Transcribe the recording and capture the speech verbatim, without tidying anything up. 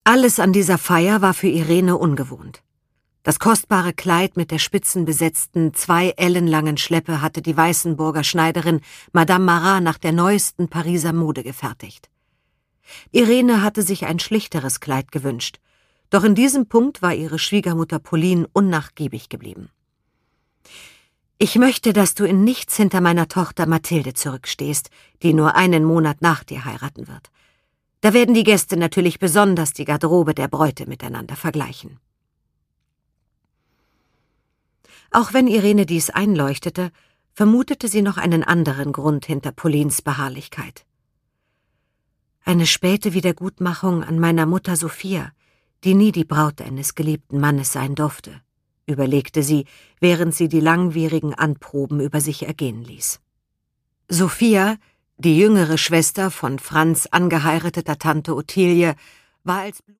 Alles an dieser Feier war für Irene ungewohnt. Das kostbare Kleid mit der spitzenbesetzten, zwei Ellen langen Schleppe hatte die Weißenburger Schneiderin Madame Marat nach der neuesten Pariser Mode gefertigt. Irene hatte sich ein schlichteres Kleid gewünscht, doch in diesem Punkt war ihre Schwiegermutter Pauline unnachgiebig geblieben. »Ich möchte, dass du in nichts hinter meiner Tochter Mathilde zurückstehst, die nur einen Monat nach dir heiraten wird. Da werden die Gäste natürlich besonders die Garderobe der Bräute miteinander vergleichen.« Auch wenn Irene dies einleuchtete, vermutete sie noch einen anderen Grund hinter Paulines Beharrlichkeit. Eine späte Wiedergutmachung an meiner Mutter Sophia, die nie die Braut eines geliebten Mannes sein durfte, überlegte sie, während sie die langwierigen Anproben über sich ergehen ließ. Sophia, die jüngere Schwester von Franz angeheirateter Tante Ottilie, war als